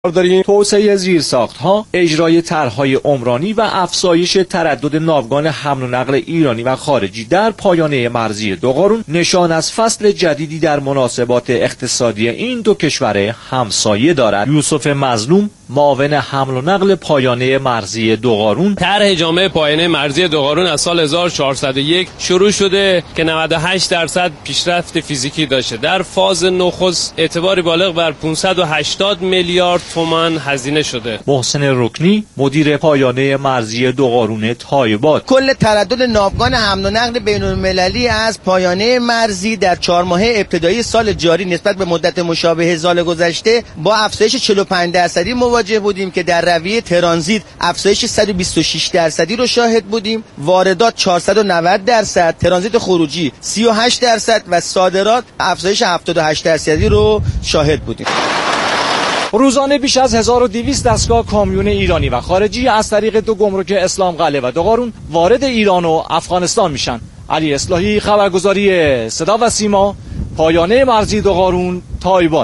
داریم توسعه زیرساخت‌ها، اجرای طرح‌های عمرانی و افزایش تردد ناوگان حمل و نقل ایرانی و خارجی در پایانه مرزی دو قارون نشان از فصل جدیدی در مناسبات اقتصادی این دو کشور همسایه دارد. یوسف مظلوم، معاون حمل و نقل پایانه مرزی دو قارون: طرح جامع پایانه مرزی دو قارون از سال 1401 شروع شده که 98% پیشرفت فیزیکی داشته. در فاز نخست اعتباری بالغ بر 580 میلیارد تومان هزینه شده. محسن رکنی، مدیر پایانه مرزی دو قارون تایبات: کل تردد ناوگان حمل و نقل بین‌المللی از پایانه مرزی در 4 ماه ابتدایی سال جاری نسبت به مدت مشابه سال گذشته با افزایش 45% مواجه بودیم که در رویه ترانزیت افزایش 126% رو شاهد بودیم، واردات 490%، ترانزیت خروجی 38% و صادرات افزایش 78% رو شاهد بودیم. روزانه بیش از 1200 دستگاه کامیون ایرانی و خارجی از طریق دو گمرک اسلام قلعه و دو قارون وارد ایران و افغانستان میشن. علی اصلاحی، خبرگزاری صدا و سیما، پایانه مرزی دو قارون تایبات.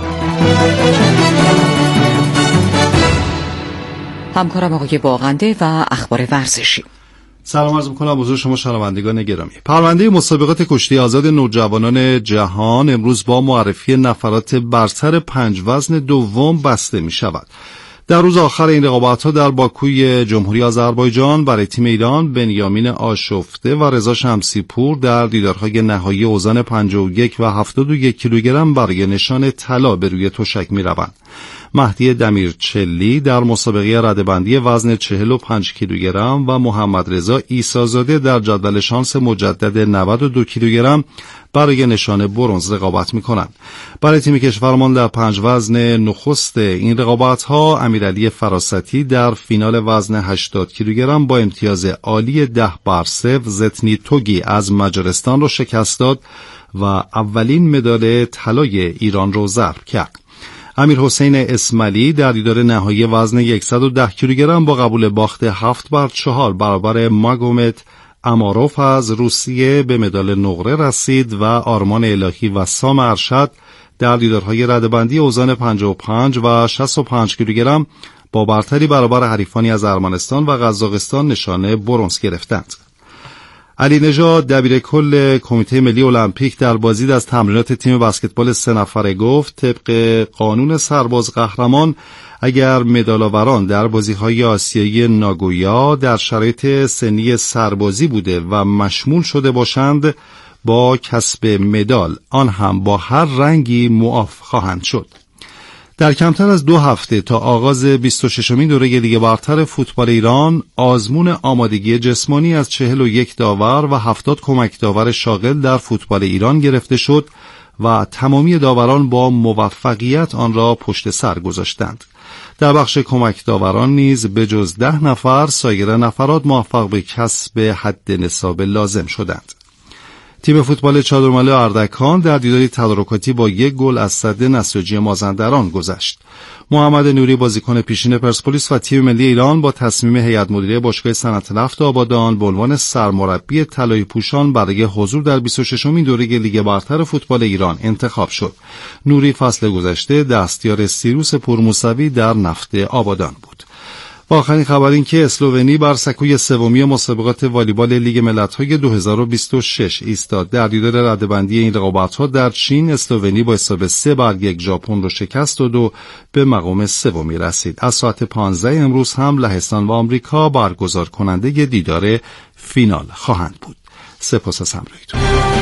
همکارم آقای باغنده و اخبار ورزشی. سلام عرض می‌کنم حضور شما شنوندگان گرامی. پرونده مسابقات کشتی آزاد نوجوانان جهان امروز با معرفی نفرات برتر 5 وزن دوم بسته می‌شود. در روز آخر این رقابت‌ها در باکوی جمهوری آذربایجان برای تیم ایران بنیامین آشفته و رضا شمسی‌پور در دیدارهای نهایی اوزان 51 و 71 کیلوگرم برای نشان طلا به روی تشک می‌روند. مهدی دمیرچلی در مسابقه رده‌بندی وزن 45 کیلوگرم و محمد رضا عیسی‌زاده در جدول شانس مجدد 92 کیلوگرم برای نشان برنز رقابت می‌کنند. برای تیم کشورمان در 5 وزن نخست این رقابت‌ها امیرعلی فراستی در فینال وزن 80 کیلوگرم با امتیاز عالی 10-0 زتنی توگی از مجارستان را شکست داد و اولین مدال طلای ایران را ضرب کرد. امیر حسین اسماعیلی در دیدار نهایی وزن 110 کیلوگرم با قبول باخت 7-4 برابر ماگومت اماروف از روسیه به مدال نقره رسید و آرمان الهی و سام ارشد در دیدارهای رده‌بندی اوزان 55 و 65 کیلوگرم با برتری برابر حریفانی از ارمنستان و قزاقستان نشان برنز گرفتند. علی نژاد دبیر کل کمیته ملی المپیک در بازدید از تمرینات تیم بسکتبال 3 نفره گفت طبق قانون سرباز قهرمان اگر مدال‌آوران در بازی‌های آسیایی ناگویا در شرایط سنی سربازی بوده و مشمول شده باشند با کسب مدال آن هم با هر رنگی معاف خواهند شد. در کمتر از 2 هفته تا آغاز 26مین دوره لیگ برتر فوتبال ایران آزمون آمادگی جسمانی از 41 داور و 70 کمک داور شاغل در فوتبال ایران گرفته شد و تمامی داوران با موفقیت آن را پشت سر گذاشتند. در بخش کمک داوران نیز به جز 10 نفر سایر نفرات موفق به کسب حد نصاب لازم شدند. تیم فوتبال چادرملو اردکان در دیداری تدارکاتی با 1 گل از صد نساجی مازندران گذشت. محمد نوری بازیکن پیشین پرسپولیس و تیم ملی ایران با تصمیم هیئت مدیره باشگاه صنعت نفت آبادان به عنوان سرمربی طلایی پوشان برای حضور در 26مین دوره لیگ برتر فوتبال ایران انتخاب شد. نوری فصل گذشته دستیار سیروس پورموسوی در نفت آبادان بود. و آخرین خبر این که اسلوونی بر سکوی سومی مسابقات والیبال لیگ ملت‌های 2026 ایستاد. در دیدار رده‌بندی این رقابت‌ها در چین اسلوونی با حساب 3-1 ژاپن را شکست داد و به مقام سومی رسید. از ساعت 15 امروز هم لهستان و آمریکا برگزار کننده دیدار فینال خواهند بود. سپاس از همراهیتون.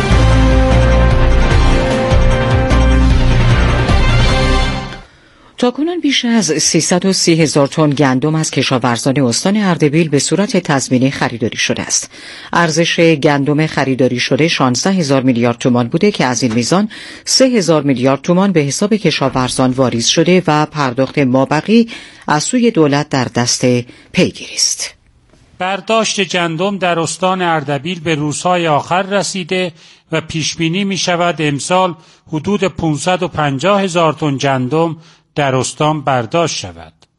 تاکنون بیش از 330,000 تن گندم از کشاورزان استان اردبیل به صورت تضمینی خریداری شده است. ارزش گندم خریداری شده 16,000 میلیارد تومان بوده که از این میزان 3,000 میلیارد تومان به حساب کشاورزان واریز شده و پرداخت مابقی از سوی دولت در دست پیگیری است. برداشت گندم در استان اردبیل به روزهای آخر رسیده و پیشبینی می شود امسال حدود 550,000 تن گندم در استان برداشت شود.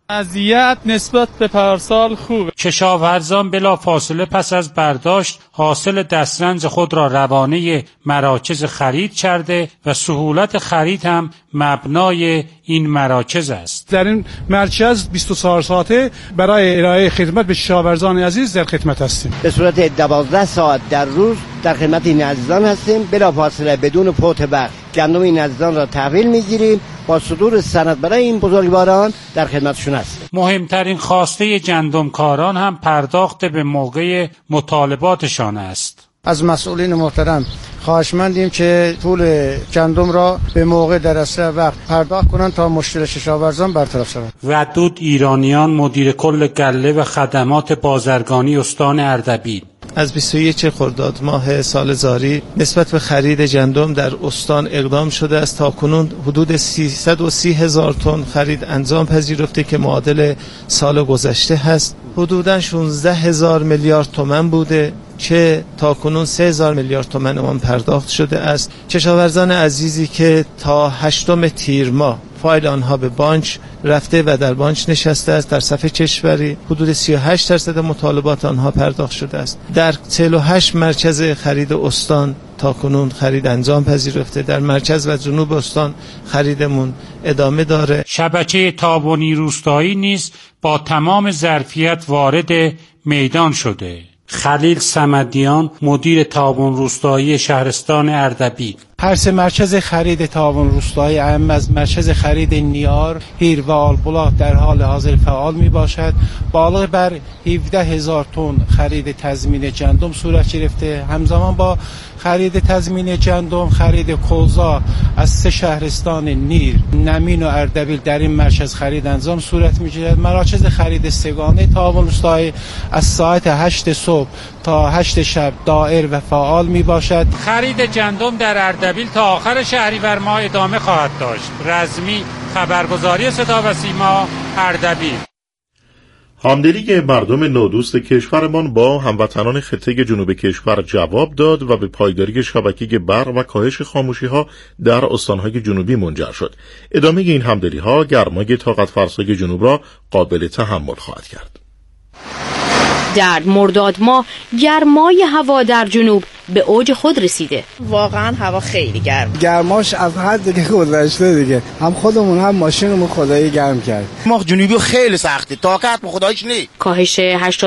وضعیت نسبت به پارسال خوبه. کشاورزان بلا فاصله پس از برداشت حاصل دسترنج خود را روانه مراکز خرید کرده و سهولت خرید هم مبنای این مراکز است. در این مرکز 24 ساعته برای ارائه خدمت به کشاورزان عزیز در خدمت هستیم. به صورت 12 ساعت در روز در خدمت این عزیزان هستیم. بلا فاصله بدون فوت وقت گندم این عزیزان را تحویل میگیریم. با صدور سند برای این بزرگواران در خدمتشون هستیم. مهمترین خواسته گندمکاران هم پرداخت به موقع مطالباتشان است. از مسئولین محترم خواهشمندیم که پول گندم را به موقع در اسرع وقت پرداخت کنند تا مشکل کشاورزان برطرف شود. ودود ایرانیان، مدیر کل گله و خدمات بازرگانی استان اردبیل: از 21 خرداد ماه سال جاری نسبت به خرید گندم در استان اقدام شده است. تاکنون حدود 330,000 تن خرید انجام پذیرفته که معادل سال گذشته هست. حدوداً 16,000 میلیارد تومان بوده که تاکنون 3,000 میلیارد تومان آن پرداخت شده است. کشاورزان عزیزی که تا 8 تیر ماه فایل آنها به بانک رفته و در بانک نشسته است، در صفحه کشوری حدود 38% مطالبات آنها پرداخت شده است. در 48 مرکز خرید استان تاکنون خرید انجام پذیرفته. در مرکز و جنوب استان خریدمون ادامه داره. شبکه تابونی روستایی نیز با تمام ظرفیت وارد میدان شده. خلیل صمدیان، مدیر تابون روستایی شهرستان اردبیل: هر سه مرکز خرید تابون روستایی اهم از مرکز خرید نیار، هیر و آلبولاق در حال حاضر فعال می باشد. بالغ بر 17,000 تن خرید تضمین گندم صورت گرفته. همزمان با خرید تضمین گندم، خرید کوزا از 3 شهرستان نیر، نمین و اردبیل در این مرکز خرید انجام صورت می‌گیرد. مراکز خرید سگانه تابون روستایی از ساعت 8 صبح تا 8 شب دائر و فعال می باشد. خرید گندم در اردبیل تا آخر شهریور ماه ادامه خواهد داشت. رزمی، خبرگزاری صدا و سیما، اردبیل. همدلی مردم نادوست کشورمان با هموطنان خطه جنوب کشور جواب داد و به پایداری شبکه برق و کاهش خاموشی‌ها در استان‌های جنوبی منجر شد. ادامه این همدلی‌ها گرمای طاقت فرسای جنوب را قابل تحمل خواهد کرد. در مرداد ماه گرمای هوا در جنوب به اوج خود رسیده. واقعا هوا خیلی گرم. گرماش از حد دیگه گذشته دیگه. هم خودمون هم ماشینمون خدایی گرم کرد. ما جنوبی خیلی سخته. طاقت به خدایش نی. کاهش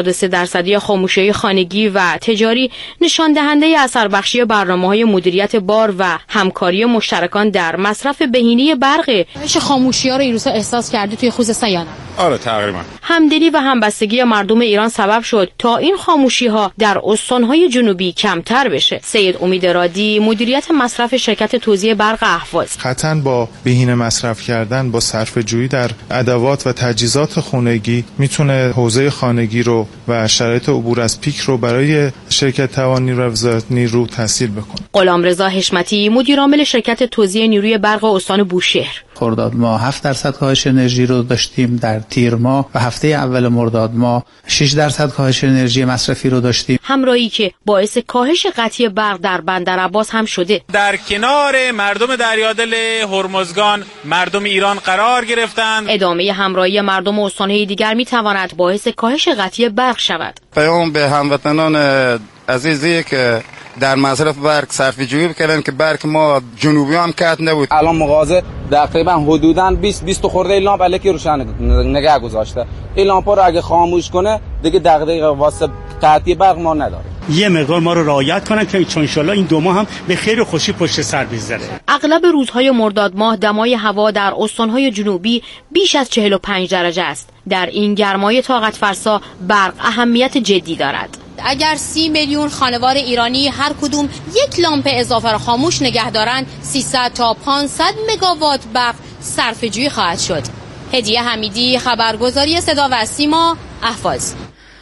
83% خاموشی خانگی و تجاری نشان دهنده اثر بخشی برنامه‌های مدیریت بار و همکاری مشترکان در مصرف بهینه برق. کاهش خاموشی‌ها رو این روزا احساس کردی توی خوزستان یا نه؟ آره تقریبا. همدلی و همبستگی مردم ایران سبب شد تا این خاموشی‌ها در استان‌های جنوبی کمتر بشه. سید امید رادی، مدیریت مصرف شرکت توزیع برق اهواز: قطعاً با بهینه مصرف کردن، با صرفه‌جویی در ادوات و تجهیزات خانگی میتونه حوزه خانگی رو و شرایط عبور از پیک رو برای شرکت توانایی و وزارت نیرو تسهیل بکنه. غلامرضا حشمتی، مدیر عامل شرکت توزیع نیروی برق استان بوشهر: خرداد ماه 7% کاهش انرژی رو داشتیم. در تیر ماه و هفته اول مرداد ماه 6% کاهش انرژی مصرفی رو داشتیم. همراهی که باعث کاهش قطعی برق در بندر عباس هم شده. در کنار مردم دریادل هرمزگان مردم ایران قرار گرفتند. ادامه همراهی مردم استان‌های دیگر میتواند باعث کاهش قطعی برق شود. پیام به هموطنان عزیزی که در مصرف برق صرفه‌جویی بکنن که برق ما جنوبی هم کات نبود. الان مغازه تقریبا حدوداً 20 خورده لامپ الکی روشن نگه گذاشته. این لامپا رو اگه خاموش کنه دیگه دغدغه واسه قطعی برق ما نداره. یه مقدار ما رو رعایت کنن که چون ان شاءالله این 2 ماه هم به خیر و خوشی پشت سر بگذره. اغلب روزهای مرداد ماه دمای هوا در استان‌های جنوبی بیش از 45 درجه است. در این گرمای طاقت فرسا برق اهمیت جدی دارد. اگر 30 میلیون خانوار ایرانی هر کدوم یک لامپ اضافه را خاموش نگه دارند، 300 تا 500 مگاوات برق صرفه‌جویی خواهد شد. هدیه حمیدی، خبرگزاری صدا و سیما، اهواز.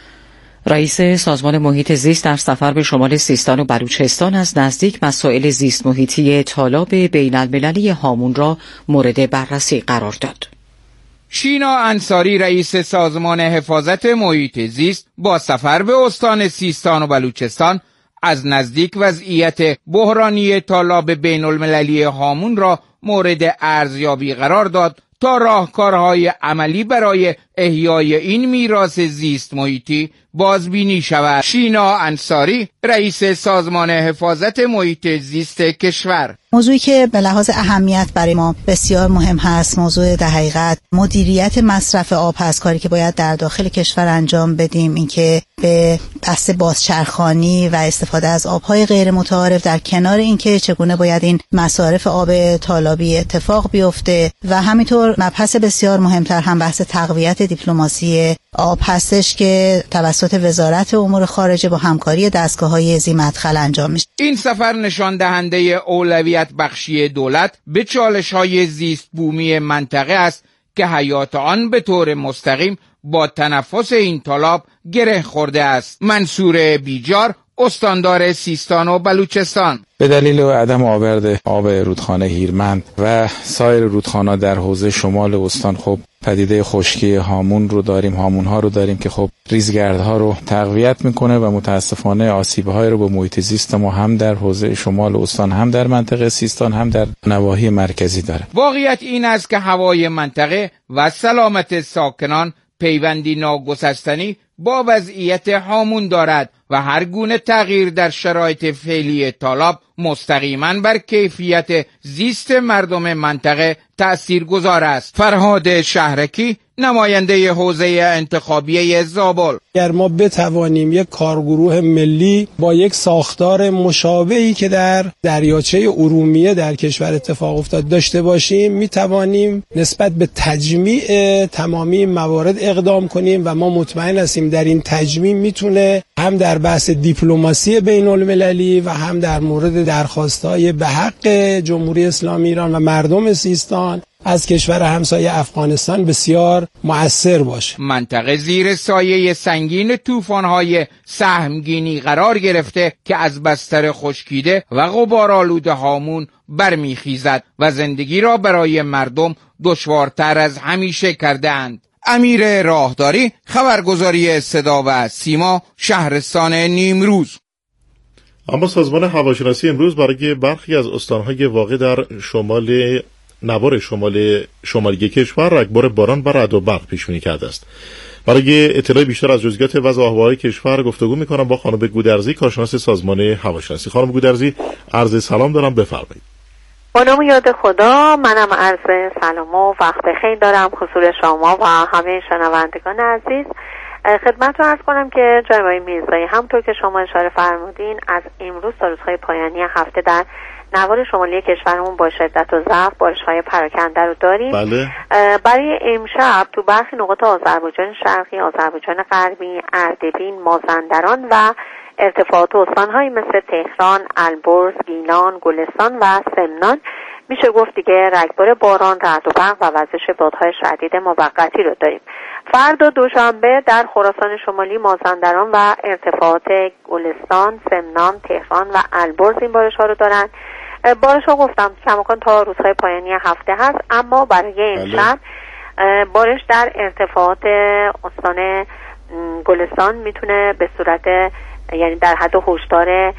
رئیس سازمان محیط زیست در سفر به شمال سیستان و بلوچستان از نزدیک مسائل زیست محیطی تالاب بین المللی هامون را مورد بررسی قرار داد. شینا انصاری، رئیس سازمان حفاظت محیط زیست، با سفر به استان سیستان و بلوچستان از نزدیک وضعیت بحرانی تالاب بین المللی هامون را مورد ارزیابی قرار داد تا راهکارهای عملی برای احیای این میراث زیست محیطی بازبینی شود. شینا انصاری، رئیس سازمان حفاظت محیط زیست کشور: موضوعی که به لحاظ اهمیت برای ما بسیار مهم هست موضوع در حقیقت مدیریت مصرف آب هست. کاری که باید در داخل کشور انجام بدیم این که به بحث بازچرخانی و استفاده از آبهای غیر متعارف، در کنار اینکه چگونه باید این مصارف آب تالابی اتفاق بیفته و همینطور مبحث بسیار مهمتر هم بحث تقویت دیپلماسی آب هستش که توسط وزارت امور خارجه با همکاری دستگاه‌های ذی‌مدخل انجام میشه. این سفر نشان دهنده اولویت بخشی دولت به چالش‌های زیست بومی منطقه است که حیات آن به طور مستقیم با تنفس این تالاب گره خورده است. منصور بیجار، استاندار سیستان و بلوچستان: به دلیل عدم آورد آب رودخانه هیرمند و سایر رودخانه‌ها در حوزه شمال استان خب پدیده خشکی هامون رو داریم، هامون‌ها رو داریم که خب ریزگردها رو تقویت میکنه و متاسفانه آسیب‌های رو به محیط زیست ما هم در حوزه شمال استان، هم در منطقه سیستان، هم در نواحی مرکزی داره. واقعیت این است که هوای منطقه و سلامت ساکنان پیوندی ناگسستنی با وضعیت هامون دارد و هر گونه تغییر در شرایط فعلی تالاب مستقیما بر کیفیت زیست مردم منطقه تأثیرگذار است. فرهاد شهرکی، نماینده حوزه انتخابی زابل: اگر ما بتوانیم یک کارگروه ملی با یک ساختار مشابهی که در دریاچه ارومیه در کشور اتفاق افتاد داشته باشیم، میتوانیم نسبت به تجمیع تمامی موارد اقدام کنیم و ما مطمئن هستیم در این تجمیع میتونه هم در بحث دیپلماسی بین المللی و هم در مورد درخواست‌های به حق جمهوری اسلامی ایران و مردم سیستان از کشور همسایه افغانستان بسیار مؤثر باشه. منطقه زیر سایه سنگین طوفان‌های سهمگینی قرار گرفته که از بستر خشکیده و غبارآلود هامون برمیخیزد و زندگی را برای مردم دشوارتر از همیشه کرده‌اند. امیر راهداری، خبرگزاری صدا و سیما، شهرستان نیمروز: اما سازمان هواشناسی امروز برای برخی از استانهای واقع در نوار شمالی کشور رگبار باران و رعد و برق پیش‌بینی کرده است. برای اطلاع بیشتر از جزئیات وضع آب کشور گفتگو می‌کنم با خانم گودرزی، کارشناس سازمان هواشناسی. خانم گودرزی، عرض سلام دارم، بفرمایید. با نام یاد خدا، منم عرض سلام و وقت بخیر دارم حضور شما و همه شنوندگان عزیز. خدمتتون عرض کنم که جناب میرزایی همونطور که شما اشاره فرمودین از امروز تا روزهای پایانی هفته در نوار شمالی کشورمون با شدت و ضعف بارش‌های پراکنده رو داریم. بله. برای امشب تو برخی نقاط آذربایجان شرقی، آذربایجان غربی، اردبیل، مازندران و ارتفاعات استان‌هایی مثل تهران، البرز، گیلان، گلستان و سمنان میشه گفت دیگه رگبار باران، رعد و برق و وزش بادهای شدید موقتی رو داریم. فردا دوشنبه در خراسان شمالی، مازندران و ارتفاعات گلستان، سمنان، تهران و البرز این بارش‌ها رو دارن. بارش‌ها گفتم کماکان تا روزهای پایانی هفته هست، اما برای امشب بارش در ارتفاعات استان گلستان میتونه به صورت یعنی در حد هشدار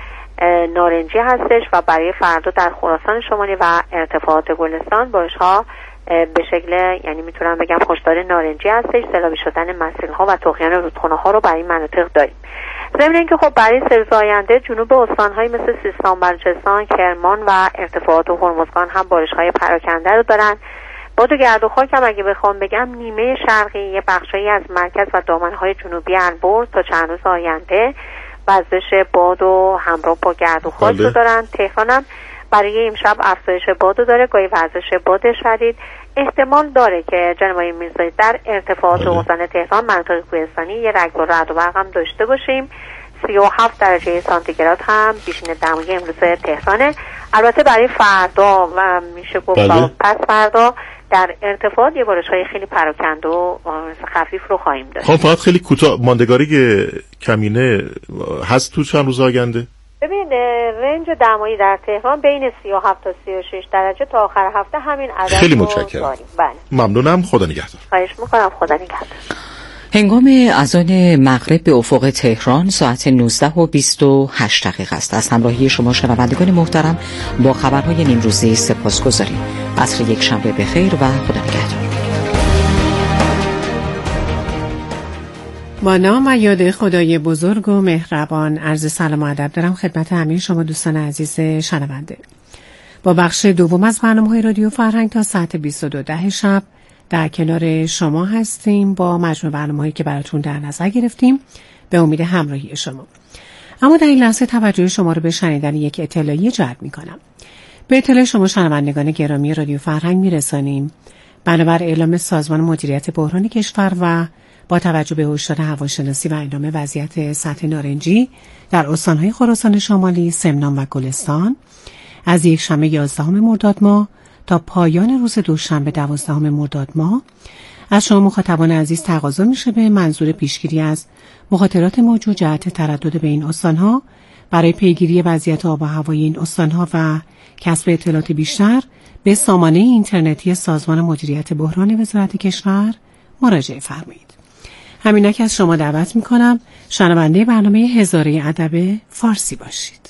نارنجی هستش و برای فردا در خراسان شمالی و ارتفاعات گلستان بارش‌ها به شکل یعنی میتونم بگم هشدار نارنجی هستش. سیلابی شدن مسیرها و طغیان رودخانه‌ها رو برای مناطق داریم. ضمن اینکه خب برای 3 روز آینده جنوب استان‌های مثل سیستان، بلوچستان، کرمان و ارتفاعات هرمزگان هم بارش‌های پراکنده رو دارن. باد و گرد و خاک هم اگه بخوام بگم نیمه شرقی یه بخشایی از مرکز و دامنه‌های جنوبی البرز تا چند روز آینده وزش باد و همراه با گرد و خاک رو دارن. تهران هم برای امشب افزایش باد داره، گاهی وزش باد شدید. احتمال داره که جناب میرزایی در ارتفاعات استان تهران مناطق کوهستانی یه رگبار رعد و برق هم داشته باشیم. 37 درجه سانتیگراد هم پیشین دمای امروز تهرانه. البته برای فردا و میشه گفت پس فردا در ارتفاعات یه بارش‌های خیلی پراکنده و خفیف رو خواهیم داشت. خب فقط خیلی کوتاه ماندگاری کمینه هست تو چند روز آینده؟ ببین رنج دمایی در تهران بین 37 تا 36 درجه تا آخر هفته همین عدد. خیلی متشکرم. بله. ممنونم، خدا نگهدار. خواهش می‌کنم، خدا نگهدار. هنگام اذان مغرب به افق تهران ساعت 19:28 است. از همراهی شما شنوندگان محترم با خبرهای نیمروزی سپاسگزاریم. عصر یک شنبه بخیر و خدا نگهدار. با نام و یاد خدای بزرگ و مهربان عرض سلام و ادب دارم خدمت همه شما دوستان عزیز شنونده. با بخش دوم از برنامه‌های رادیو فرهنگ تا ساعت 22 شب در کنار شما هستیم با مجموع برنامه‌هایی که براتون در نظر گرفتیم به امید همراهی شما. اما در این لحظه توجه شما رو به شنیدن یک اطلاعیه جلب می‌کنم. به اطلاع شما شنوندگان گرامی رادیو فرهنگ می‌رسانیم بنابر اعلام سازمان مدیریت بحران کشور و با توجه به هشدار هواشناسی و اعلام وضعیت سطح نارنجی در استان‌های خراسان شمالی، سمنان و گلستان از یکشنبه 11 مرداد ماه تا پایان روز دوشنبه 12 مرداد ماه از شما مخاطبان عزیز تقاضا میشه به منظور پیشگیری از مخاطرات موجود جهت تردد به این استان‌ها برای پیگیری وضعیت آب و هوای این استان‌ها و کسب اطلاعات بیشتر به سامانه اینترنتی سازمان مدیریت بحران وزارت کشور مراجعه فرمایید. همینک از شما دعوت میکنم شنونده برنامه هزاره ادب فارسی باشید.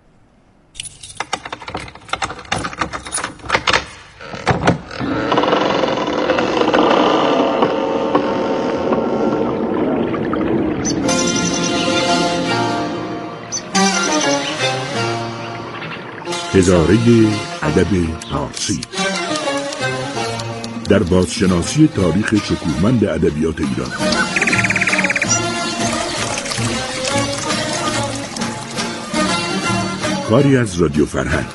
هزاره ادب فارسی در بازشناسی تاریخ شکوهمند ادبیات ایران. کاری از رادیو فرهنگ.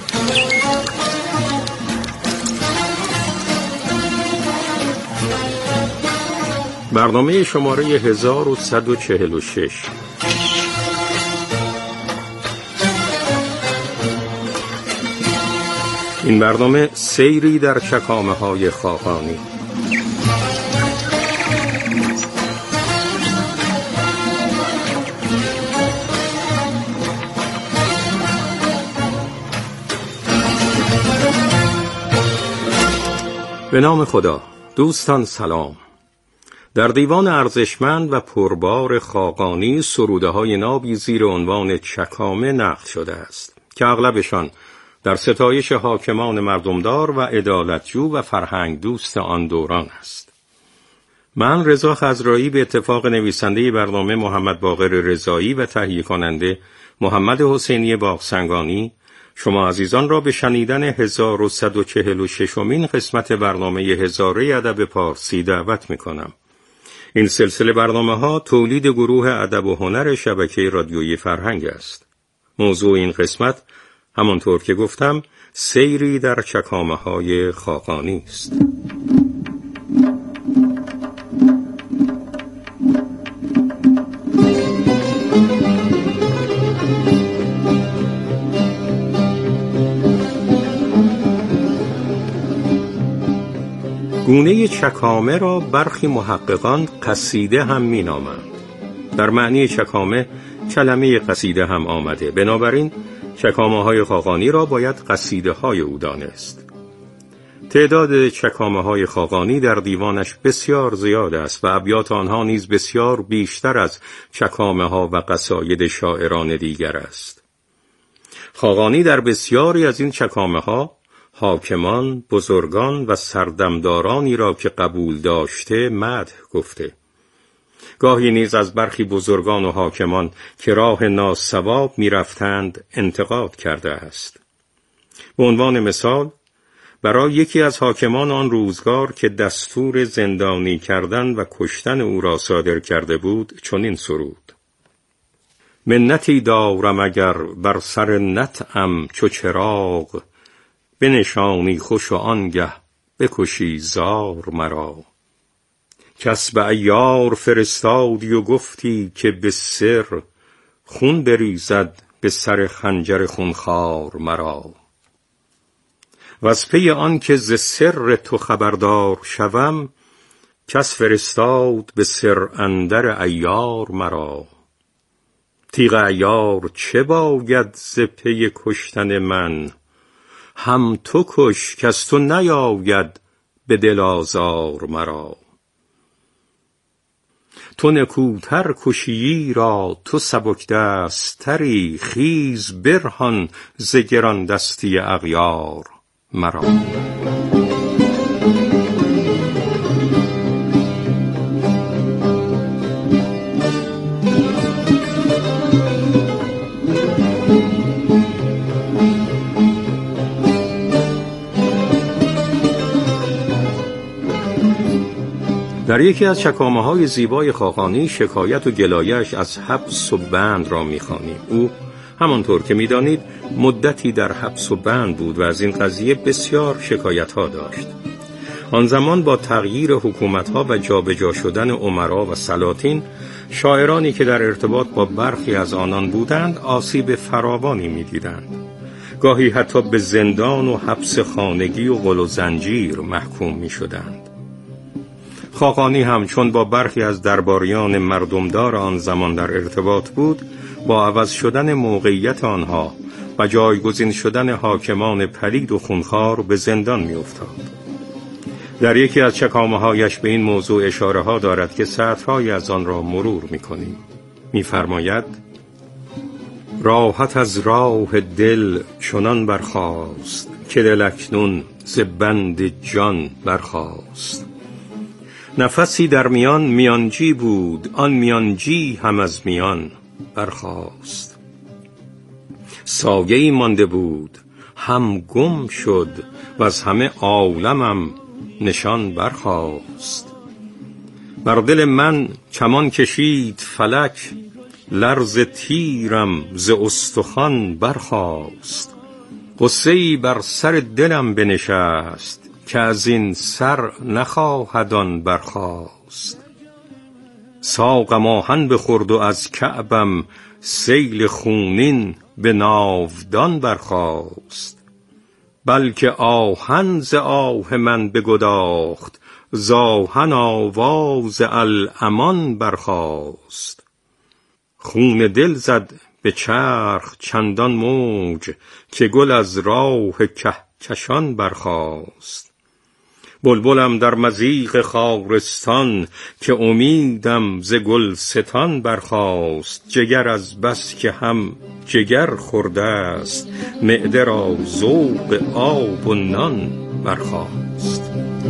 برنامه شماره 1146. این برنامه سیری در چکامه‌های خاقانی. به نام خدا. دوستان سلام. در دیوان ارزشمند و پربار خاقانی سروده‌های نابی زیر عنوان چکامه نقل شده است که اغلبشان در ستایش حاکمان مردمدار و عدالتجو و فرهنگ دوست آن دوران است. من رضا خضرایی به اتفاق نویسنده برنامه محمد باقر رضایی و تهیه کننده محمد حسینی باغسنگانی شما عزیزان را به شنیدن 1146مین قسمت برنامه هزاره ادب فارسی دعوت می‌کنم. این سلسله برنامه‌ها تولید گروه ادب و هنر شبکه رادیویی فرهنگ است. موضوع این قسمت همانطور که گفتم سیری در چکامه‌های خاقانی است. گونه چکامه را برخی محققان قصیده هم می نامند. در معنی چکامه کلمه قصیده هم آمده، بنابراین چکامه‌های خاقانی را باید قصیده‌های او دانست. تعداد چکامه‌های خاقانی در دیوانش بسیار زیاد است و ابیات آنها نیز بسیار بیشتر از چکامه‌ها و قصاید شاعران دیگر است. خاقانی در بسیاری از این چکامه‌ها حاکمان، بزرگان و سردمدارانی را که قبول داشته مدح گفته. گاهی نیز از برخی بزرگان و حاکمان که راه ناصواب می رفتند انتقاد کرده است. به عنوان مثال برای یکی از حاکمان آن روزگار که دستور زندانی کردن و کشتن او را صادر کرده بود چنین سرود: منتی دارم اگر بر سر نطعم چو چراغ، بنشانی خوش و آنگه بکشی زار مرا. کس به عیار فرستادی و گفتی که به سر، خون بریزد به سر خنجر خونخوار مرا. و از پی آن که ز سر تو خبردار شوم، کس فرستاد به سر اندر عیار مرا. تیغ عیار چه باید ز پی کشتن من، هم تو کش که از تو نیاید به دل آزار مرا. تو نکوتر کشیی را تو سبک دستری، خیز برهان ز گران دستی اغیار مرا. یکی از چکامه‌های زیبای خاقانی شکایت و گلایش از حبس و بند را می‌خوانیم. او همانطور که می‌دانید مدتی در حبس و بند بود و از این قضیه بسیار شکایت‌ها داشت. آن زمان با تغییر حکومت‌ها و جابجا شدن امرا و سلاطین، شاعرانی که در ارتباط با برخی از آنان بودند آسیب فراوانی می‌دیدند. گاهی حتی به زندان و حبس خانگی و غل و زنجیر محکوم می‌شدند. خاقانی هم چون با برخی از درباریان مردمدار آن زمان در ارتباط بود، با عوض شدن موقعیت آنها و جایگزین شدن حاکمان پلید و خونخوار به زندان می‌افتاد. در یکی از چکامه‌هایش به این موضوع اشاره ها دارد که سطرهای از آن را مرور می‌کنیم. می‌فرماید: راحت از راه دل چنان برخاست که دل اکنون ز بند جان برخاست. نفسی در میان میانجی بود، آن میانجی هم از میان برخاست. سایه‌ای مانده بود هم گم شد و از همه عالمم نشان برخاست. بر دل من کمان کشید فلک، لرز تیرم ز استخوان برخاست. غصه‌ای بر سر دلم بنشست که از این سر نخواهد آن برخاست. ساقم آهن بخورد و از کعبم سیل خونین به ناودان برخاست. بلکه آهن ز آه من بگداخت، ز آهن آواز الامان برخاست. خون دل زد به چرخ چندان موج که گل از راه کهکشان برخاست. بلبلم در مضیق خارستان که امیدم ز گلستان برخاست. جگر از بس که هم جگر خورده است، معده را ذوق آب و نان برخاست.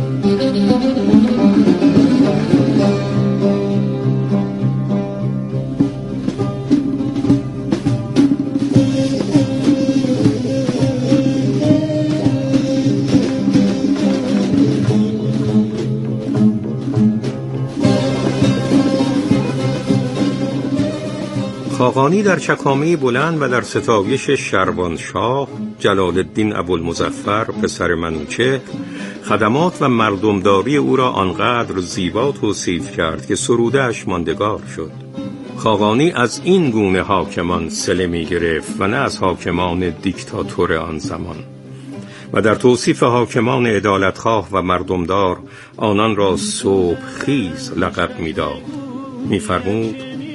خاقانی در چکامه بلند و در ستایش شروانشاه جلال الدین ابوالمظفر پسر منوچهر خدمات و مردمداری او را آنقدر زیبا توصیف کرد که سروده‌اش ماندگار شد. خاقانی از این گونه حاکمان صله می گرفت و نه از حاکمان دیکتاتور آن زمان، و در توصیف حاکمان عدالتخواه و مردمدار آنان را صبح خیز لقب می داد. می فرمود: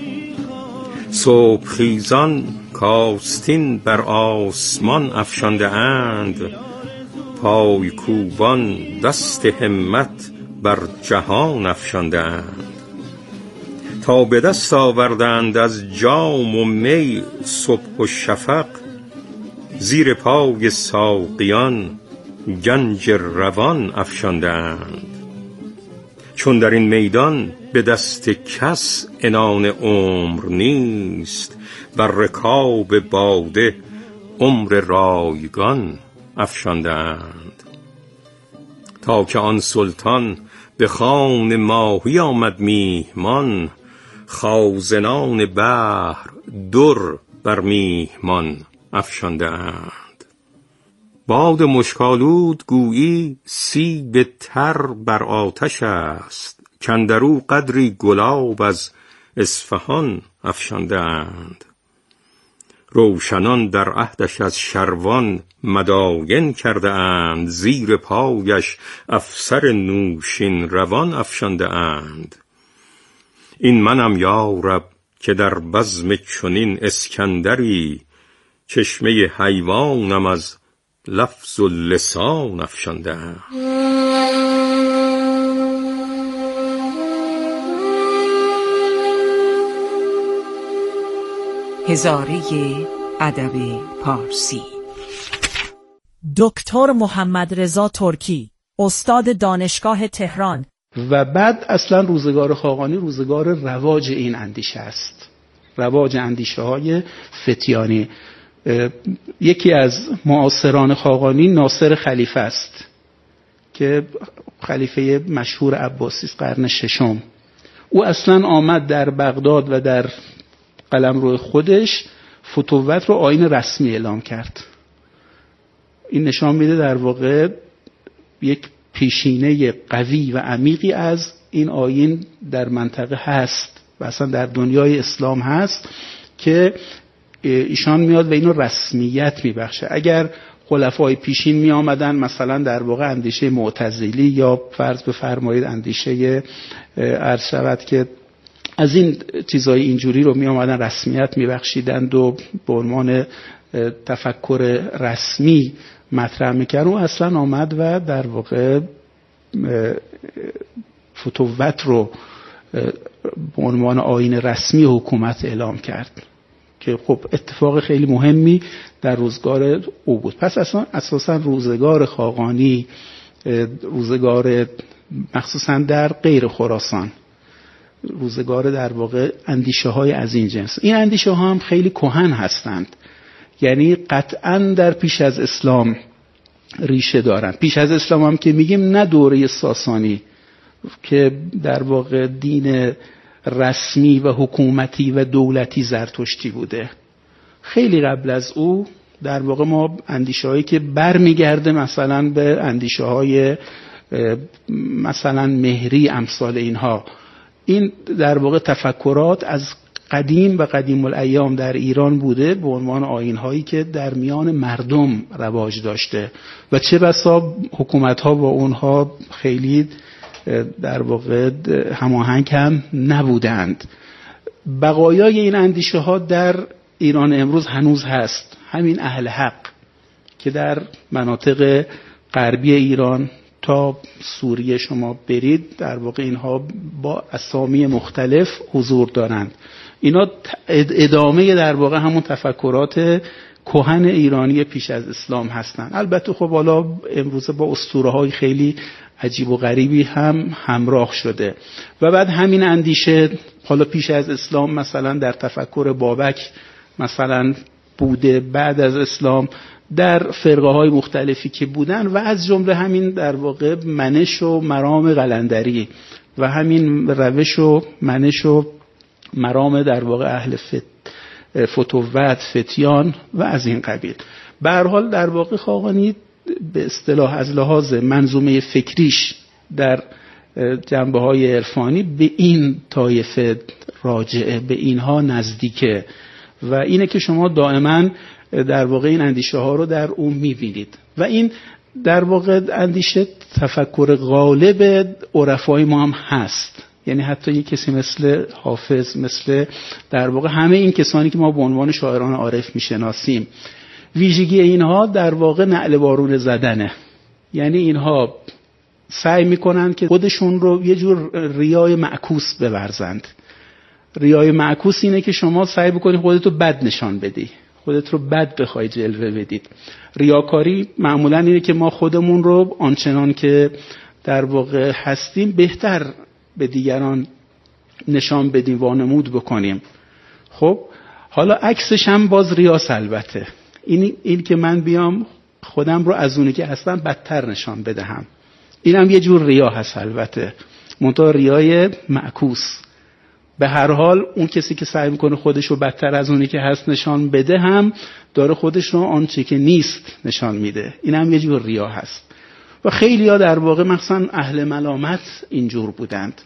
صبح خیزان کاستین بر آسمان افشانده اند، پای کوبان دست همت بر جهان افشانده اند. تا به دست آوردند از جام و می صبح و شفق، زیر پای ساقیان گنج روان افشانده اند. چون در این میدان به دست کس عنان عمر نیست، بر رکاب باده عمر رایگان افشانده اند. تا که آن سلطان به خوان ماهی آمد میهمان، خازنان بحر در بر میهمان افشانده اند. باد مشکالود گویی سیب تر بر آتش است، کاندرو قدری گلاب از اصفهان افشانده اند. روشنان در عهدش از شروان مداین کرده اند، زیر پایش افسر نوشین روان افشانده اند. این منم یا رب که در بزم چنین اسکندری، چشمه حیوانم از لفظ و لسان افشانده اند. هزاره ادب پارسی. دکتر محمد رضا ترکی، استاد دانشگاه تهران. و بعد اصلا روزگار خاقانی روزگار رواج این اندیشه است، رواج اندیشه های فتیانی. یکی از معاصران خاقانی ناصر خلیفه است که خلیفه مشهور عباسی قرن ششم، او اصلا آمد در بغداد و در قلمرو خودش فتوت رو آیین رسمی اعلام کرد. این نشان میده در واقع یک پیشینه قوی و عمیقی از این آیین در منطقه هست و اصلا در دنیای اسلام هست که ایشان میاد و اینو رسمیت میبخشه. اگر خلفای پیشین می آمدن مثلا در واقع اندیشه معتزلی یا فرض بفرمایید اندیشه عرض شود که از این چیزای اینجوری رو می آمدن رسمیت می بخشیدند و به عنوان تفکر رسمی مطرح میکرد، اون اصلا آمد و در واقع فتوت رو به عنوان آیین رسمی حکومت اعلام کرد که خب اتفاق خیلی مهمی در روزگار او بود. پس اساسا روزگار خاقانی، روزگار مخصوصا در غیر خراسان، روزگار در واقع اندیشه های از این جنس، این اندیشه ها هم خیلی کهن هستند، یعنی قطعا در پیش از اسلام ریشه دارند. پیش از اسلام هم که میگیم نه دوره ساسانی که در واقع دین رسمی و حکومتی و دولتی زرتشتی بوده، خیلی قبل از او در واقع ما اندیشه هایی که برمیگرده مثلا به اندیشه های مثلا مهری امثال اینها، این در واقع تفکرات از قدیم و قدیم الایام در ایران بوده به عنوان آیین هایی که در میان مردم رواج داشته و چه بسا حکومت ها با اونها خیلی در واقع هماهنگ هم نبودند. بقایای این اندیشه ها در ایران امروز هنوز هست. همین اهل حق که در مناطق غربی ایران تا سوریه شما برید، در واقع اینها با اسامی مختلف حضور دارند. اینا ادامه در واقع همون تفکرات کهن ایرانی پیش از اسلام هستند. البته خب حالا امروزه با اسطوره‌های خیلی عجیب و غریبی هم همراه شده و بعد همین اندیشه حالا پیش از اسلام مثلا در تفکر بابک مثلا بوده، بعد از اسلام در فرقه های مختلفی که بودن و از جمله همین در واقع منش و مرام قلندری و همین روش و منش و مرام در واقع اهل فتوت، فتیان و از این قبیل. به هر حال در واقع خاقانی به اصطلاح از لحاظ منظومه فکریش در جنبه های عرفانی به این طایفه راجعه، به اینها نزدیکه و اینه که شما دائما در واقع این اندیشه ها رو در اون میبینید و این در واقع اندیشه تفکر غالب عرفای ما هم هست. یعنی حتی یک کسی مثل حافظ، مثل در واقع همه این کسانی که ما به عنوان شاعران عارف میشناسیم، ویژگی اینها در واقع نعل بارون زدنه. یعنی اینها سعی میکنن که خودشون رو یه جور ریای معکوس بورزند. ریای معکوس اینه که شما سعی بکنی خودتو بد نشان بدی، خودت رو بد بخوای جلوه بدید. ریاکاری معمولا اینه که ما خودمون رو آنچنان که در واقع هستیم بهتر به دیگران نشان بدیم، وانمود بکنیم. خب حالا عکسش هم باز ریاست. البته این که من بیام خودم رو از اونی که هستم بدتر نشان بدهم، اینم یه جور ریا هست البته، منتها ریای معکوس. به هر حال اون کسی که سعی میکنه خودش رو بدتر از اونی که هست نشان بده هم داره خودش رو آنچه که نیست نشان میده. اینم یه جور ریا هست و خیلی ها در واقع مثلا اهل ملامت اینجور بودند.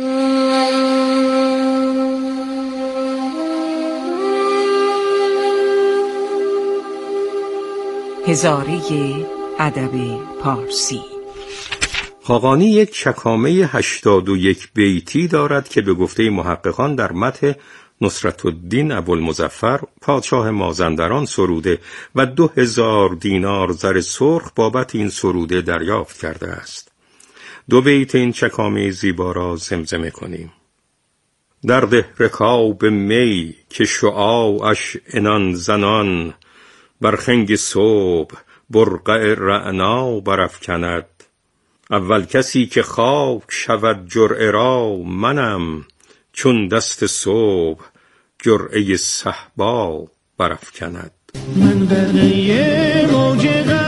هزاره ادب پارسی. خاقانی یک چکامه 81 بیتی دارد که به گفته محققان در مدح نصرت الدین ابوالمظفر پادشاه مازندران سروده و 2000 دینار زر سرخ بابت این سروده دریافت کرده است. 2 بیت این چکامه زیبا را زمزمه کنیم. در ده رکاب می که شعاعش انان زنان، بر خنگ صبح برقع رعنا برافکند. اول کسی که خاک شود جرعه را منم، چون دست صبح جرعه صهبا برافکند. من غرقه موج